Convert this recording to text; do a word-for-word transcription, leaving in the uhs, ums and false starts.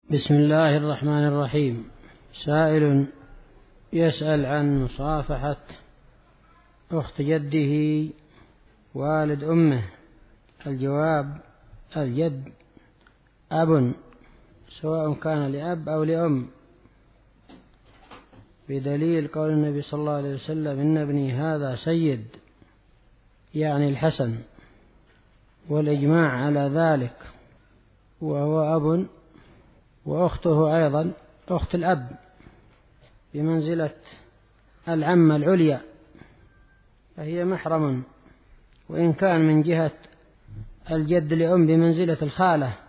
بسم الله الرحمن الرحيم. سائل يسأل عن مصافحة أخت جده والد أمه. الجواب: الجد أب، سواء كان لأب أو لأم، بدليل قول النبي صلى الله عليه وسلم: إن ابني هذا سيد، يعني الحسن، والإجماع على ذلك، وهو أب. وأخته أيضا أخت الأب بمنزلة العمة العليا، فهي محرم، وإن كان من جهة الجد لأم بمنزلة الخالة،